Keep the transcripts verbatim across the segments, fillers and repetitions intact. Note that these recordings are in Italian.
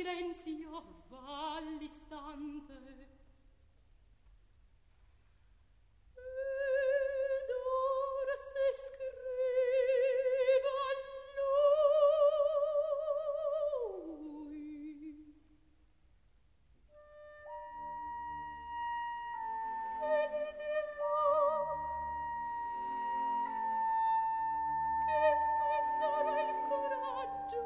silenzio va all'istante. Ed ora se scriva lui, che gli dirò che men darà il coraggio.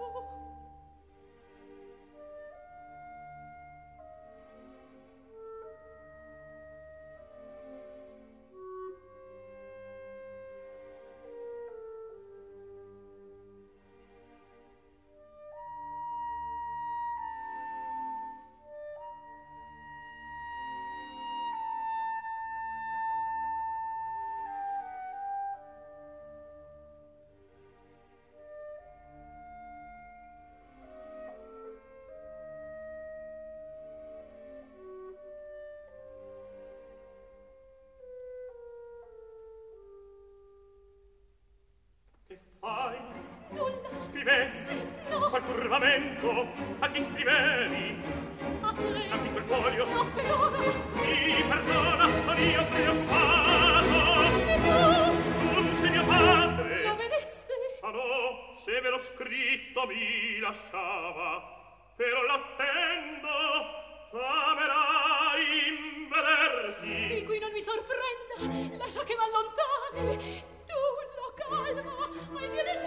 Fai? Nulla. Scrivevi? Sì, no. Qual turbamento? A chi scrivevi? A te. Dammi quel foglio. No, per ora. Mi perdona, son io preoccupato. E tu? Giunse mio padre. Lo vedeste? Ah no, se ve l'ho scritto mi lasciava. Però l'attendo, tamerai in vederti. Di qui non mi sorprenda, lascia che m'allontani. Tu lo calma, ai miei